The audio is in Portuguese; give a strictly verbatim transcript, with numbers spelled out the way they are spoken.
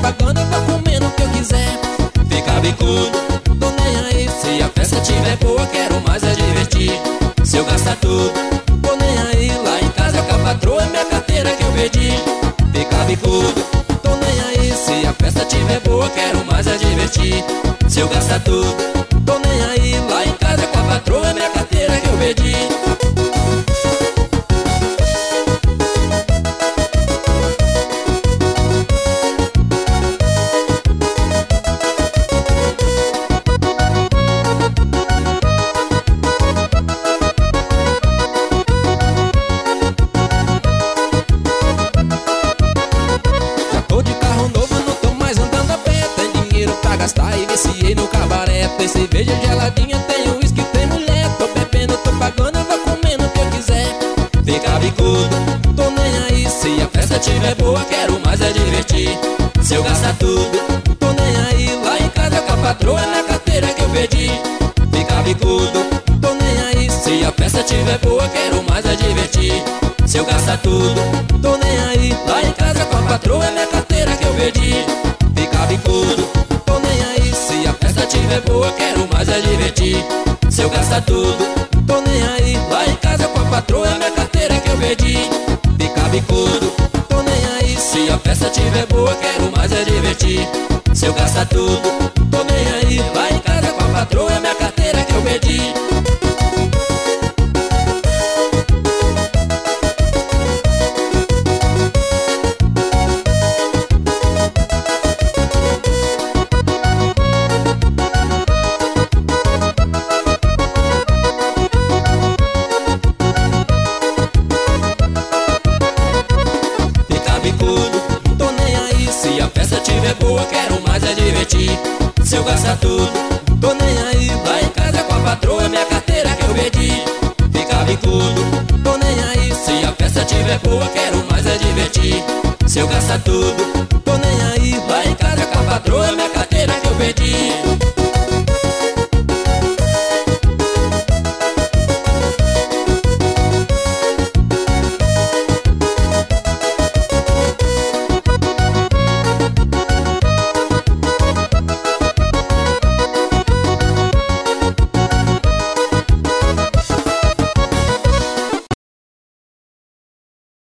pagando, eu vou comendo o que eu quiser. Fica bicudo, tô nem aí. Se a festa tiver boa, quero mais é divertir. Se eu gastar tudo, tô nem aí. Lá em casa com a patroa é minha carteira que eu perdi. Fica bicudo, tô nem aí. Se a festa tiver boa, quero mais é divertir. Se eu gastar tudo, tô nem aí. Lá em casa com a patroa é minha carteira que eu perdi. E viciei no cabaré. Tem cerveja geladinha, tem uísque, tem mulher. Tô bebendo, tô pagando, eu vou comendo o que eu quiser. Fica bicudo, tô nem aí. Se a festa tiver boa, quero mais é divertir. Se eu gastar tudo, tô nem aí. Lá em casa com a patroa é minha carteira que eu perdi. Fica bicudo, tô nem aí. Se a festa tiver boa, quero mais é divertir. Se eu gastar tudo, tô nem aí. Lá em casa com a patroa é minha carteira que eu perdi. Fica bicudo, tô nem aí. Se a festa tiver boa, quero mais é divertir. Se eu gastar tudo, tô nem aí. Lá em casa com a patroa é minha carteira que eu perdi. Fica bicudo, tô nem aí. Se a festa tiver boa, quero mais é divertir. Se eu gastar tudo, tô nem aí. Lá em casa com a patroa é minha carteira que eu perdi. Tô nem aí. Se a festa tiver boa, quero mais é divertir. Se eu gastar tudo, tô nem aí. Lá em casa com a patroa é minha carteira que eu perdi. Fica bicudo, tô nem aí. Se a festa tiver boa, quero mais é divertir. Se eu gastar tudo,